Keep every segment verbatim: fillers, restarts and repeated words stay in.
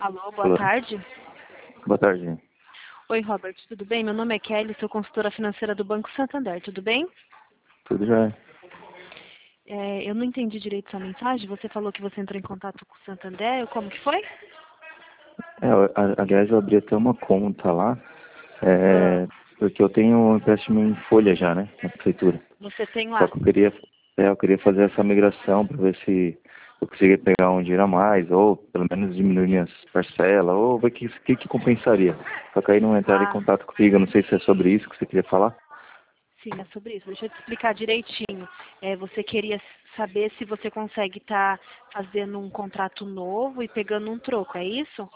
Alô, boa Alô. tarde. Boa tarde. Oi, Robert, tudo bem? Meu nome é Kelly, sou consultora financeira do Banco Santander, tudo bem? Tudo já? É, eu não entendi direito sua mensagem, você falou que você entrou em contato com o Santander, como que foi? É, eu- a- aliás, eu abri até uma conta lá, Ah, é, porque eu tenho um empréstimo em folha já, né, na prefeitura. você tem Só lá? que eu queria, é, eu queria fazer essa migração para ver se eu conseguia pegar um dinheiro a mais, ou pelo menos diminuir minhas parcelas, ou ver o que, que, que compensaria. Só que aí não entraram em Ah, contato comigo, eu não sei se é sobre isso que você queria falar. sim, é sobre isso. Deixa eu te explicar direitinho. É, você queria saber se você consegue estar fazendo um contrato novo e pegando um troco, é isso?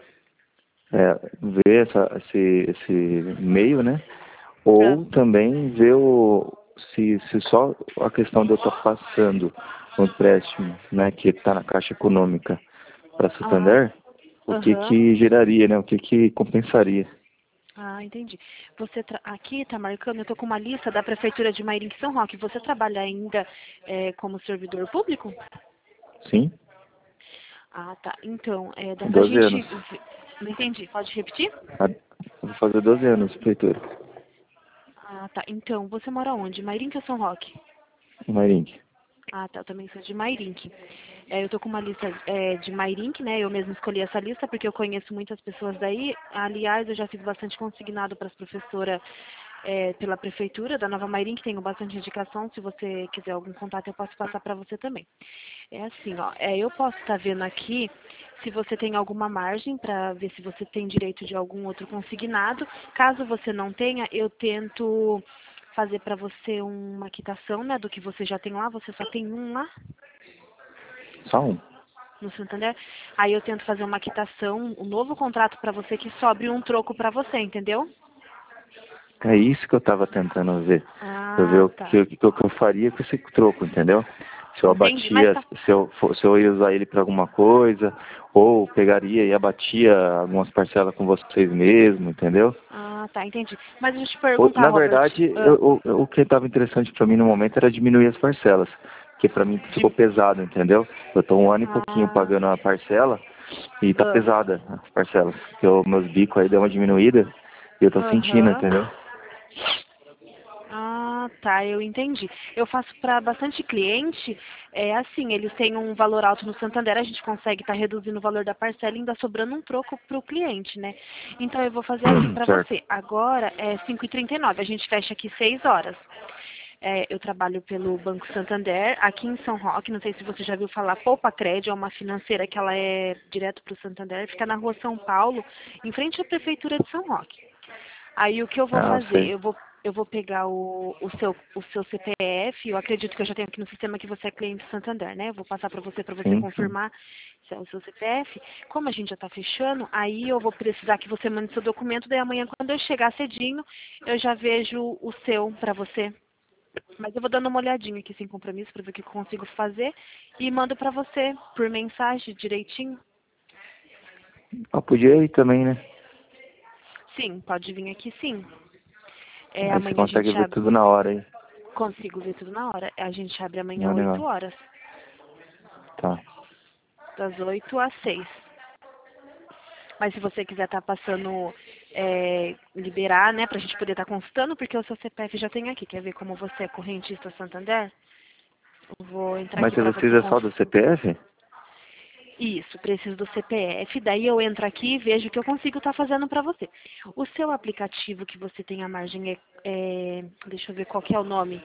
É, ver essa, esse, esse meio, né? Ah, Ou também ver o, se, se só a questão de eu estar passando um empréstimo, né, que está na Caixa Econômica para ah, Santander, o que aham. que geraria, né? O que que compensaria. Ah, entendi. Você tra... Aqui está marcando, eu estou com uma lista da Prefeitura de Mairinque e São Roque. Você trabalha ainda é, como servidor público? Sim? Ah, tá. Então, é, dá pra doze gente... anos. ver- Não entendi, pode repetir? Ah, vou fazer doze anos, prefeitura. Ah, tá. Então, você mora onde? Mairinque ou São Roque? Em Mairink. Ah, tá. Eu também sou de Mairinque. É, eu tô com uma lista é, de Mairinque, né? Eu mesma escolhi essa lista porque eu conheço muitas pessoas daí. Aliás, eu já fiz bastante consignado para as professoras é, pela prefeitura da Nova Mairinque. Tenho bastante indicação. Se você quiser algum contato, eu posso passar para você também. É assim, ó. É, eu posso estar vendo aqui se você tem alguma margem para ver se você tem direito de algum outro consignado. Caso você não tenha, eu tento fazer para você uma quitação, né, do que você já tem lá. Você só tem um lá Só um. no Santander. Aí eu tento fazer uma quitação, um novo contrato para você que sobre um troco para você, entendeu? É isso que eu estava tentando ver. Eu ver Ah, o que, tá. o que eu faria com esse troco, entendeu? Se eu Entendi, mas abatia, tá. se eu, for- se eu ia usar ele para alguma coisa, ou pegaria e abatia algumas parcelas com vocês mesmo, entendeu? Ah, tá, entendi. Mas deixa eu te Ou, perguntar, na Robert. verdade, ah, eu- eu- o que estava interessante para mim no momento era diminuir as parcelas, que para mim ficou de, pesado, entendeu? Eu estou um ano e pouquinho ah, pagando a parcela e tá ah, pesada as parcelas, porque os meus bicos aí deu uma diminuída e eu tô sentindo, aham. entendeu? Ah, tá, eu entendi. Eu faço para bastante cliente, é assim, eles têm um valor alto no Santander, a gente consegue estar reduzindo o valor da parcela e ainda sobrando um troco para o cliente, né? Então eu vou fazer assim para Certo. você. Agora é cinco e trinta e nove, a gente fecha aqui seis horas. É, eu trabalho pelo Banco Santander, aqui em São Roque, não sei se você já viu falar, Poupa Crédito, é uma financeira que ela é direto para o Santander, fica na rua São Paulo, em frente à Prefeitura de São Roque. Aí o que eu vou Ah, eu fazer? sei. Eu vou, eu vou pegar o, o, seu, o seu C P F, eu acredito que eu já tenho aqui no sistema que você é cliente Santander, né? Eu vou passar para você, para você Sim, sim. confirmar se é o seu C P F. Como a gente já está fechando, aí eu vou precisar que você mande seu documento, daí amanhã quando eu chegar cedinho, eu já vejo o seu para você. Mas eu vou dando uma olhadinha aqui sem compromisso para ver o que eu consigo fazer e mando para você por mensagem direitinho. Ah, podia ir também, né? Sim, pode vir aqui sim. É, Aí você amanhã a consegue gente ver abre. tudo na hora aí. Consigo ver tudo na hora. A gente abre amanhã Ah, oito legal. horas, Tá. das oito às seis. Mas se você quiser estar passando, é, liberar, né, pra gente poder estar consultando, porque o seu C P F já tem aqui. Quer ver como você é correntista Santander? Eu vou entrar Mas aqui você para você precisa só do consultar. C P F? Isso, preciso do C P F. Daí eu entro aqui e vejo o que eu consigo estar fazendo para você. O seu aplicativo que você tem a margem é, é deixa eu ver qual que é o nome.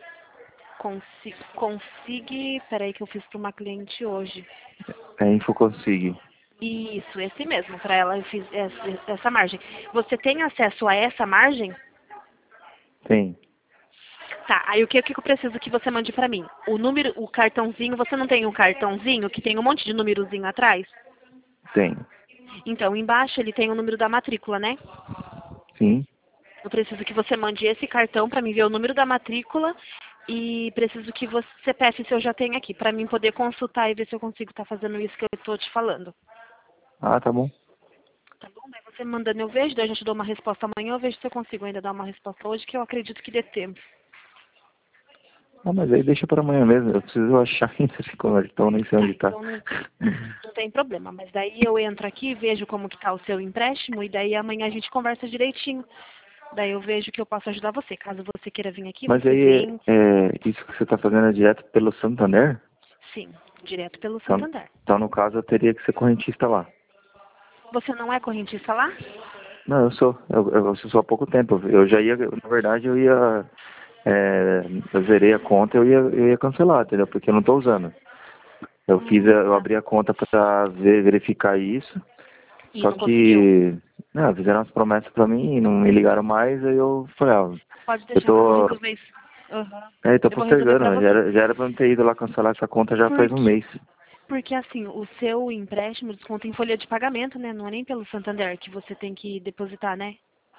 Consi, consigue, peraí que eu fiz para uma cliente hoje. É InfoConsig. Isso, esse mesmo, para ela eu fiz essa, essa margem. Você tem acesso a essa margem? Tem. Tá, aí o que, o que eu preciso que você mande para mim? O número, o cartãozinho, você não tem um cartãozinho que tem um monte de númerozinho atrás? Tem. Então, embaixo ele tem o número da matrícula, né? Sim. Eu preciso que você mande esse cartão para mim ver o número da matrícula e preciso que você peça se eu já tenho aqui, para mim poder consultar e ver se eu consigo estar fazendo isso que eu estou te falando. Ah, tá bom. Tá bom? Daí você me mandando eu vejo, daí eu já te dou uma resposta amanhã, eu vejo se eu consigo ainda dar uma resposta hoje, que eu acredito que dê tempo. Ah, mas aí deixa para amanhã mesmo. Eu preciso achar ainda esse cartão, nem sei Tá, onde tá. então não, não tem problema. Mas daí eu entro aqui, vejo como que tá o seu empréstimo e daí amanhã a gente conversa direitinho. Daí eu vejo que eu posso ajudar você. Caso você queira vir aqui, Mas você aí, vem, é, isso que você tá fazendo é direto pelo Santander? sim, direto pelo Então, Santander. então, no caso, eu teria que ser correntista lá. Você não é correntista lá? Não, eu sou. Eu, eu sou há pouco tempo. Eu já ia, na verdade, eu ia... É, eu zerei a conta, eu ia, eu ia cancelar, entendeu? Porque eu não tô usando. Eu fiz, a- Hum, eu tá. abri a conta para ver, verificar isso, E só não conseguiu? que, né, fizeram as promessas para mim e não me ligaram mais, aí eu falei, ah, Pode eu deixar que eu vou tô, resolver isso. Aham. é, eu tô Eu vou resolver pra postergando, já você. era, já era pra eu ter ido lá cancelar essa conta já faz um Porque, mês. porque assim, o seu empréstimo desconta em folha de pagamento, né? Não é nem pelo Santander que você tem que depositar, né?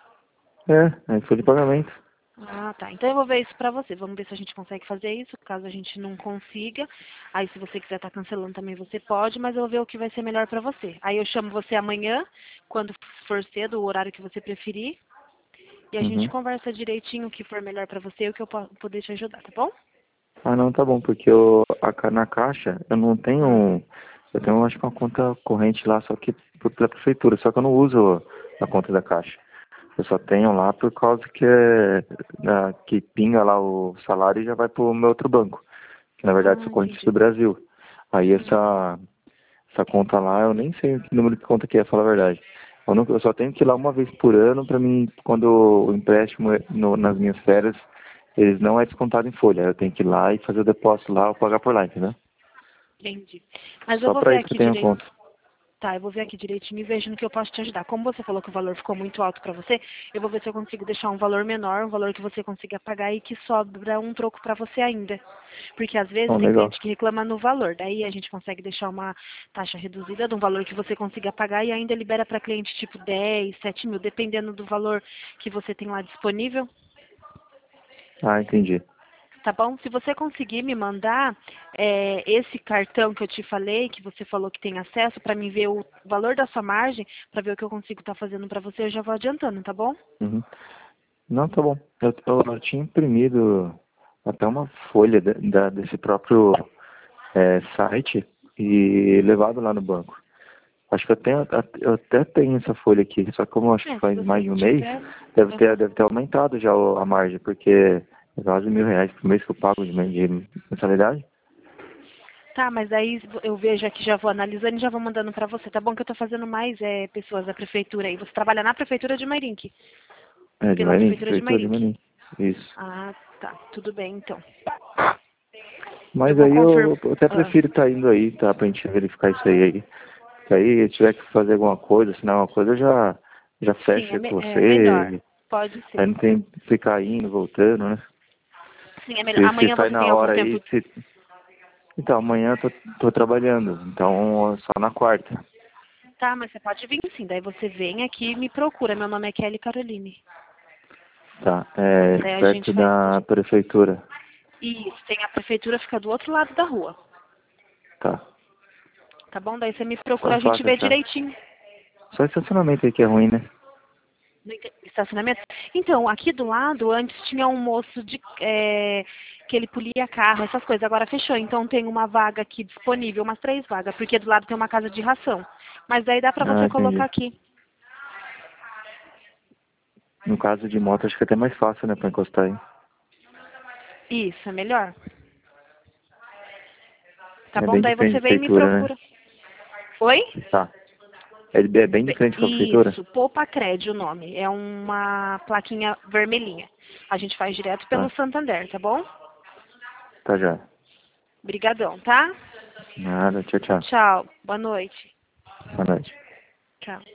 É, aí foi de pagamento. Ah, tá. Então eu vou ver isso pra você. Vamos ver se a gente consegue fazer isso. Caso a gente não consiga, aí se você quiser estar cancelando também você pode, mas eu vou ver o que vai ser melhor pra você. Aí eu chamo você amanhã, quando for cedo, o horário que você preferir, e a gente Uhum. conversa direitinho o que for melhor pra você e o que eu po- poder te ajudar, tá bom? Ah, não, tá bom, porque eu, a, ca- na caixa eu não Ah, tenho, eu tenho acho que uma conta corrente lá, só que p- pela prefeitura, só que eu não uso a conta da caixa. Eu só tenho lá por causa que é, na- que pinga lá o salário e já vai pro meu outro banco, que na verdade ah, sou correntista do entendi. Brasil. Aí Hum, essa, essa conta lá, eu nem sei que número de conta que é, falar a verdade. Eu, não, eu só tenho que ir lá uma vez por ano para mim, quando o empréstimo é no, nas minhas férias, eles não é descontado em folha. Eu tenho que ir lá e fazer o depósito lá ou pagar por lá, entendeu? entendi. Mas eu Só vou para ver isso que eu aqui tenho direito. conta. Tá, eu vou ver aqui direitinho e vejo no que eu posso te ajudar. Como você falou que o valor ficou muito alto pra você, eu vou ver se eu consigo deixar um valor menor, um valor que você consiga pagar e que sobra um troco pra você ainda. Porque às vezes Bom, tem legal. cliente que reclama no valor, daí a gente consegue deixar uma taxa reduzida de um valor que você consiga pagar e ainda libera pra cliente tipo dez, sete mil, dependendo do valor que você tem lá disponível. Ah, entendi. Tá bom? Se você conseguir me mandar é, esse cartão que eu te falei, que você falou que tem acesso, para mim ver o valor da sua margem, para ver o que eu consigo estar fazendo para você, eu já vou adiantando, tá bom? Uhum. Não, tá bom. Eu, eu, eu tinha imprimido até uma folha da, da- desse próprio é, site e levado lá no banco. Acho que eu, tenho, eu até tenho essa folha aqui, só que como eu acho que É, se faz você mais de um mês, tiver. deve ter, Aham. deve ter aumentado já o- a margem, porque é quase mil reais por mês que eu pago de, men- de mensalidade. Tá, mas aí eu vejo aqui, já vou analisando e já vou mandando para você, tá bom? Que eu tô fazendo mais é, pessoas da prefeitura aí. Você trabalha na prefeitura de Mairink, É, de pela Marim, prefeitura de prefeitura de Mairink. Marim. Isso. Ah, tá, tudo bem então. Eu Mas vou aí confirmar. eu, eu até Ah, prefiro estar indo aí, tá? Pra gente verificar isso aí. aí. Que aí, se tiver que fazer alguma coisa, assinar alguma coisa, eu já, já sim, é, fecho me- com é melhor. você. Pode Aí ser. não tem que ficar indo, voltando, né? Sim, é melhor. Se, se Amanhã sai você na tem algum hora tempo. aí, se... Então, amanhã eu tô, tô trabalhando, então só na quarta. Tá, mas você pode vir sim. Daí você vem aqui e me procura. Meu nome é Kelly Caroline. Tá, é Daí a perto gente vai. da prefeitura. Isso, tem a prefeitura, fica do outro lado da rua. Tá. Tá bom? Daí você me Só procura, a gente fácil vê achar. direitinho Só estacionamento aí que é ruim, né? no ente- estacionamento. Então, aqui do lado, antes tinha um moço de, é, que ele polia carro, essas coisas. Agora fechou. Então tem uma vaga aqui disponível, umas três vagas, porque do lado tem uma casa de ração. Mas daí dá pra Ah, você colocar entendi. aqui. No caso de moto, acho que é até mais fácil, né, pra encostar aí. Isso, é melhor. Tá É bom? bem de Daí frente você à vem e me prefeitura, né? procura. Oi? Tá. É, é bem de Be- frente com a prefeitura? Isso, Poupa Cred o nome. É uma plaquinha vermelhinha. A gente faz direto pelo Tá. Santander, tá bom? Tá já. Brigadão, tá? Nada, tchau, tchau. Tchau. Boa noite. Boa noite. Tchau.